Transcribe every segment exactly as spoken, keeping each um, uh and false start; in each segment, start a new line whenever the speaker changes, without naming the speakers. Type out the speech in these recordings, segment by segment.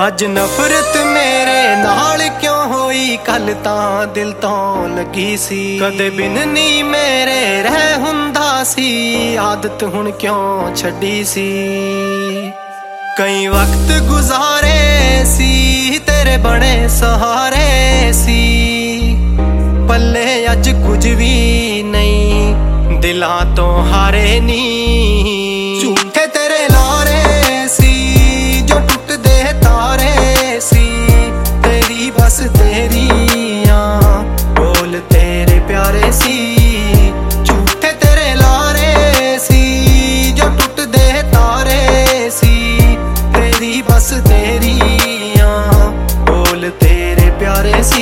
अज नफरत मेरे नाल क्यों होई, कल तां दिल तो लगी सी। कदे बिन नी मेरे रह हुंदा सी, आदत हुण क्यों छड्डी सी। कई वक्त गुजारे सी तेरे बने सहारे सी, पल्ले अज कुछ भी नहीं दिलां तो हारे नी। झूठे तेरे लारे सी जो टुट दे तारे सी, तेरी बस तेरियां बोल तेरे प्यारे सी। झूठे तेरे लारे सी जो टुट दे तारे सी, तेरी बस तेरियां बोल तेरे प्यारे सी।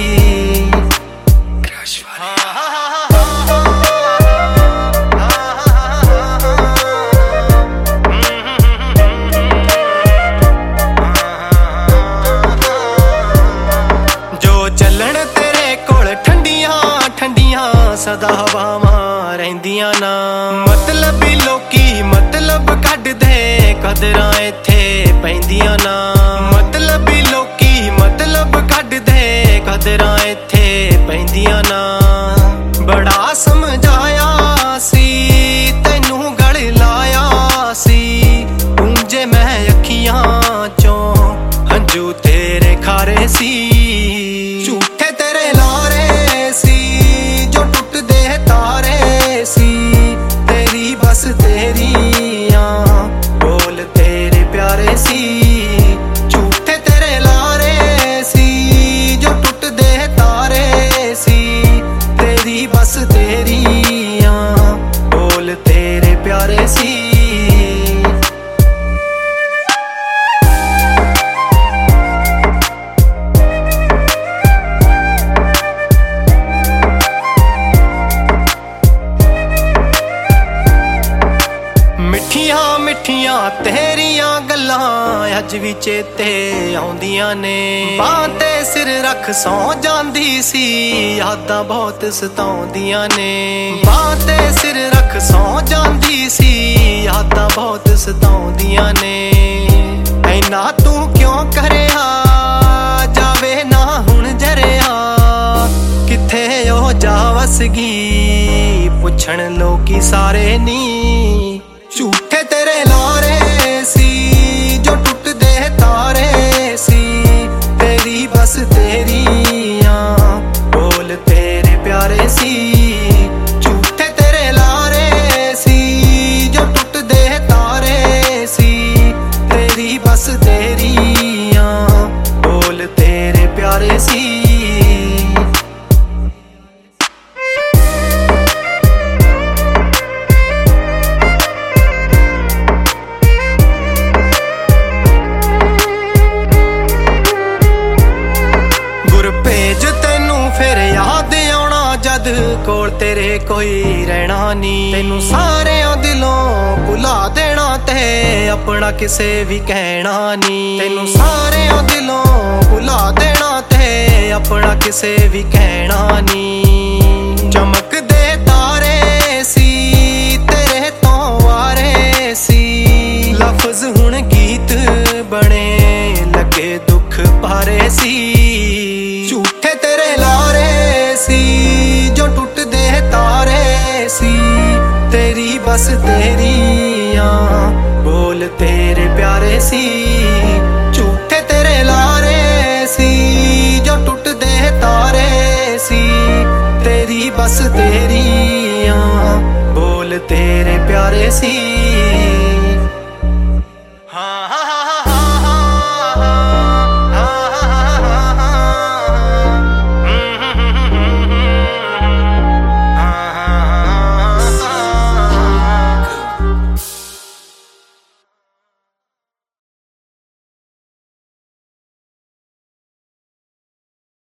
सदा हवावां रहिंदियां ना, मतलबी लोकी मतलब कढ दे कदरां इत्थे पैंदियां ना। मतलबी लोकी मतलब कढ दे कदरां इत्थे पैंदियां ना। बड़ा समझाया सी तैनू गल लाया सी, पूंजे मैं अखियां चों हंजू तेरे खारे सी। झूठे तेरे लारे सी जो टुट दे तारे सी, तेरी बस तेरियां बोल तेरे प्यारे सी। झूठे तेरे लारे सी जो टुट दे तारे सी, तेरी बस तेरियां बोल तेरे प्यारे सी। मिठियां मिठियां तेरियां गल्लां अज भी चेते आउंदियां ने। बां ते सिर रख सौ जांदी सी, यादां बहुत सताउंदियां ने। बां ते सिर रख सौ जांदी सी, यादां बहुत सताउंदियां ने। ऐना तू क्यों करेहा जावे ना हुण जरिया, किथे ओ जा वसगी पुछण लोकी सारे नी। झूठे तेरे लारे सी जो टुट दे तारे सी, तेरी बस तेरियां बोल तेरे प्यारे सी। झूठे तेरे लारे सी जो टुट दे तारे सी, तेरी बस तेरियां बोल तेरे प्यारे सी। भेज तैनू फिर याद आउणा जद कोल तेरे कोई रहना नी। तैनू सारेयां दिलों भुला देना ते अपना किसे भी कहना नी। तैनू सारेयां दिलों भुला देना ते अपना किसे भी कहना नी। चमक दे तारे सी तेरे तो वारे सी, लफ्ज हुण गीत बने लगे दुख भारे सी। झूठे तेरे लारे सी जो टुट दे तारे सी, तेरी बस तेरियां बोल तेरे प्यारे सी। झूठे तेरे लारे सी जो टुट दे तारे सी, तेरी बस तेरियां बोल तेरे प्यारे सी।